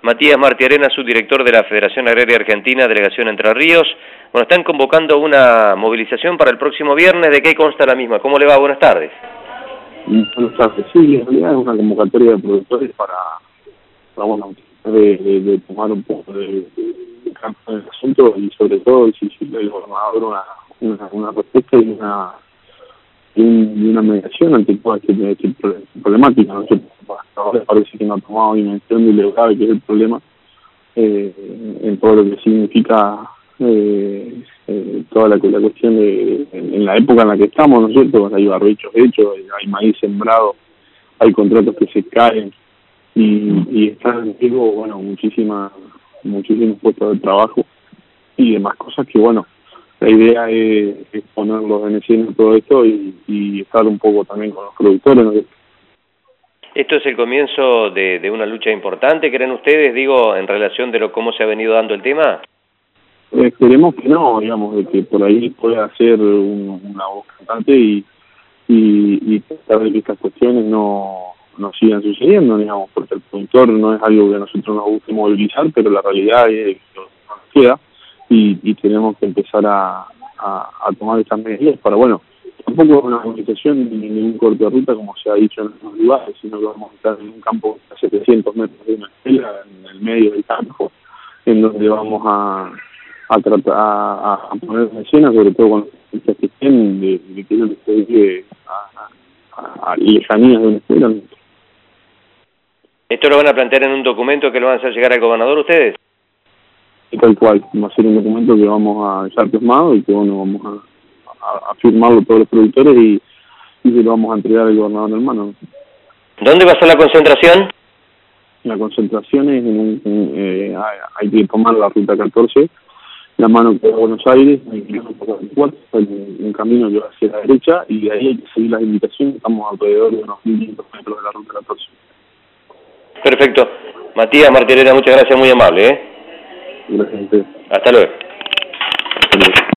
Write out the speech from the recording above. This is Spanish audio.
Matías Martiarena, subdirector de la Federación Agraria Argentina, Delegación Entre Ríos. Bueno, están convocando una movilización para el próximo viernes. ¿De qué consta la misma? ¿Cómo le va? Buenas tardes. Buenas tardes. Sí, en realidad es una convocatoria de productores para bueno, de tomar un poco de campo en el asunto y sobre todo exigirle al gobernador una respuesta y una mediación ante toda esta problemática, ¿no? Hasta ahora parece que no ha tomado dimensión de lo grave que es el problema en todo lo que significa toda la cuestión en la época en la que estamos, ¿no es cierto? Hay barbechos hechos, hay maíz sembrado, hay contratos que se caen y están en riesgo, bueno, muchísimos puestos de trabajo y demás cosas que, bueno, la idea es ponerlos en escena todo esto y estar un poco también con los productores, ¿no? ¿Esto es el comienzo de una lucha importante, creen ustedes, digo, en relación de cómo se ha venido dando el tema? Esperemos que no, digamos, de que por ahí pueda ser una voz cantante y tratar de que estas cuestiones no sigan sucediendo, digamos, porque el productor no es algo que a nosotros nos guste movilizar, pero la realidad es que no queda y tenemos que empezar a tomar estas medidas para, bueno, tampoco es una movilización ni ningún corte de ruta como se ha dicho en otros lugares, sino que vamos a estar en un campo a 700 metros de una escuela, en el medio del campo, en donde vamos a tratar a poner en escena, sobre todo con los que estén, de que ellos se dedique a lejanías de una escuela. ¿Esto lo van a plantear en un documento que lo van a hacer llegar al gobernador ustedes? Y tal cual, va a ser un documento que vamos a dejar plasmado y que, bueno, vamos a firmarlo todos los productores y que lo vamos a entregar al gobernador en mano. ¿Dónde va a ser la concentración? La concentración es hay que tomar la ruta 14, la mano que va a Buenos Aires, un camino que va hacia la derecha y de ahí hay que seguir las indicaciones. Estamos alrededor de unos 1.500 metros de la ruta 14. Perfecto. Matías Martiarena, muchas gracias, muy amable, Gracias a ustedes. Hasta luego.